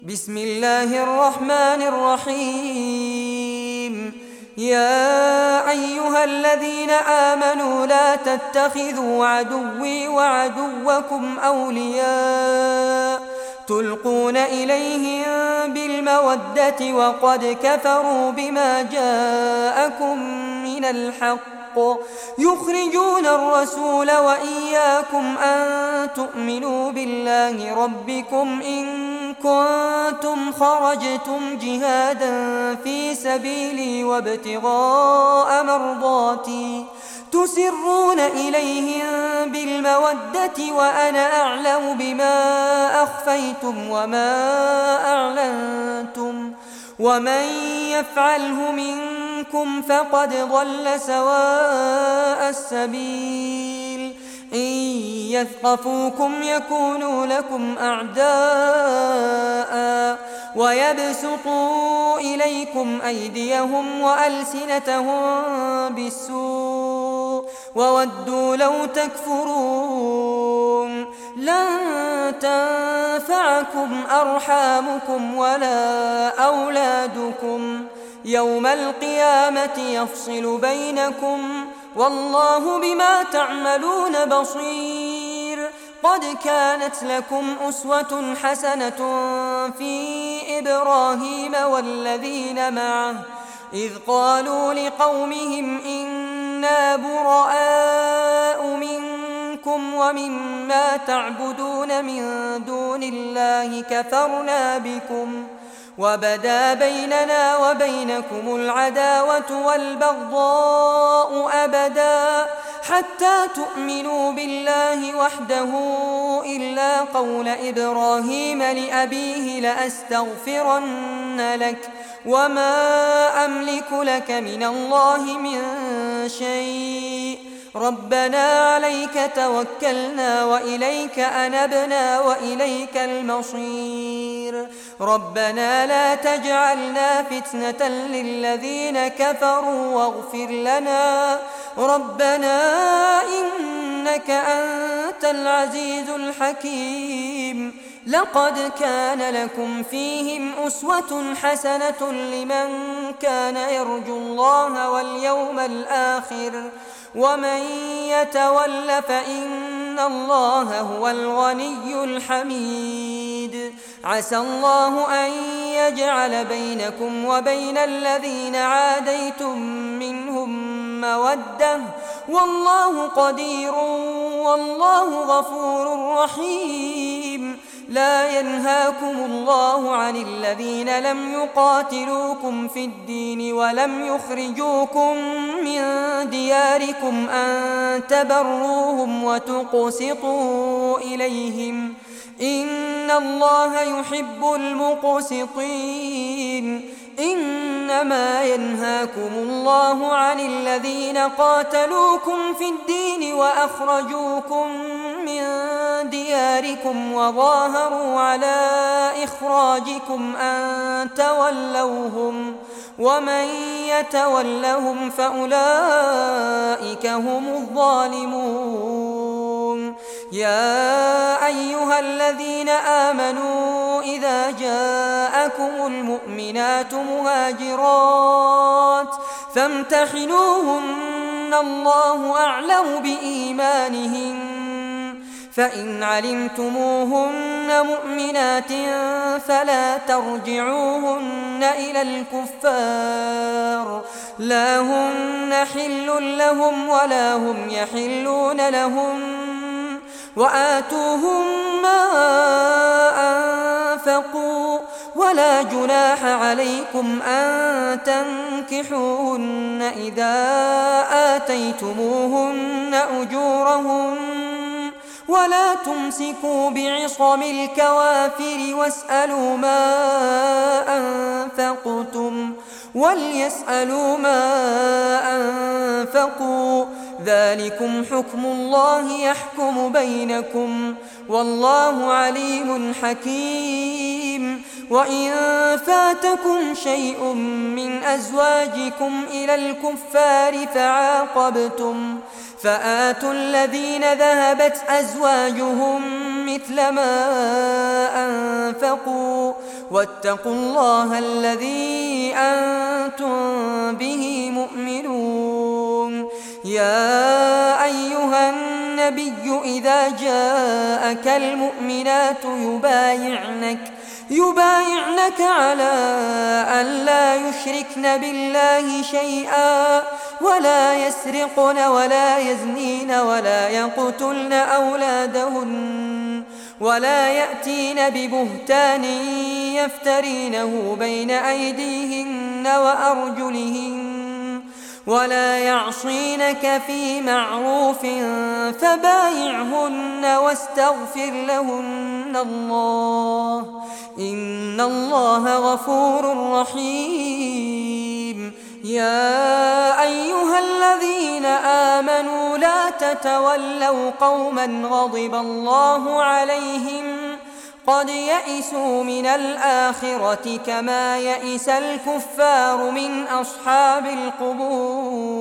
بسم الله الرحمن الرحيم. يا أيها الذين آمنوا لا تتخذوا عدوي وعدوكم أولياء تلقون إليهم بالمودة وقد كفروا بما جاءكم من الحق يخرجون الرسول وإياكم أن تؤمنوا بالله ربكم إن كنتم خرجتم جهادا في سبيلي وابتغاء مرضاتي تسرون إليهم بالمودة وأنا أعلم بما أخفيتم وما أعلنتم ومن يفعله منكم فقد ضل سواء السبيل. إن يثقفوكم يكونوا لكم أعداء ويبسطوا إليكم أيديهم وألسنتهم بالسوء وودوا لو تكفرون. لن تنفعكم أرحامكم ولا أولادكم يوم القيامة يفصل بينكم والله بما تعملون بصير. قد كانت لكم أسوة حسنة في إبراهيم والذين معه إذ قالوا لقومهم إنا براء منكم ومما تعبدون من دون الله كفرنا بكم وبدا بيننا وبينكم العداوة والبغضاء أبدا حتى تؤمنوا بالله وحده إلا قول إبراهيم لأبيه لأستغفرن لك وما أملك لك من الله من شيء ربنا عليك توكلنا وإليك أنبنا وإليك المصير. ربنا لا تجعلنا فتنة للذين كفروا واغفر لنا ربنا إنك أنت العزيز الحكيم. لقد كان لكم فيهم أسوة حسنة لمن كان يرجو الله واليوم الآخر ومن يتول فإن الله هو الغني الحميد. عسى الله أن يجعل بينكم وبين الذين عاديتم منهم مودة والله قدير والله غفور رحيم. لا ينهاكم الله عن الذين لم يقاتلوكم في الدين ولم يخرجوكم من دياركم أن تبروهم وتقسطوا إليهم إن الله يحب المقسطين. إنما ينهاكم الله عن الذين قاتلوكم في الدين وأخرجوكم من دياركم وظاهروا على إخراجكم أن تولوهم ومن يتولهم فأولئك هم الظالمون. يا أيها الذين آمنوا إذا جاءكم المؤمنات مهاجرات فامتحنوهن الله أعلم بإيمانهن فإن علمتموهن مؤمنات فلا ترجعوهن إلى الكفار لا هن حل لهم ولا هم يحلون لهم وآتوهم ما أنفقوا ولا جناح عليكم أن تنكحوهن إذا آتيتموهن أجورهم ولا تمسكوا بعصم الكوافر واسألوا ما أنفقتم وليسألوا ما أنفقوا ذلكم حكم الله يحكم بينكم والله عليم حكيم. وإن فاتكم شيء من أزواجكم إلى الكفار فعاقبتم فآتوا الذين ذهبت أزواجهم مثل ما أنفقوا واتقوا الله الذي أنتم به مؤمنون. يا أيها النبي إذا جاءك المؤمنات يبايعنك على أن لا يشركن بالله شيئا ولا يسرقن ولا يزنين ولا يقتلن أولادهن ولا يأتين ببهتان يفترينه بين أيديهن وأرجلهن ولا يعصينك في معروف فبايعهن واستغفر لهن الله إن الله غفور رحيم. يا أيها الذين آمنوا لا تتولوا قوما غضب الله عليهم قد يئسوا من الآخرة كما يئس الكفار من أصحاب القبور.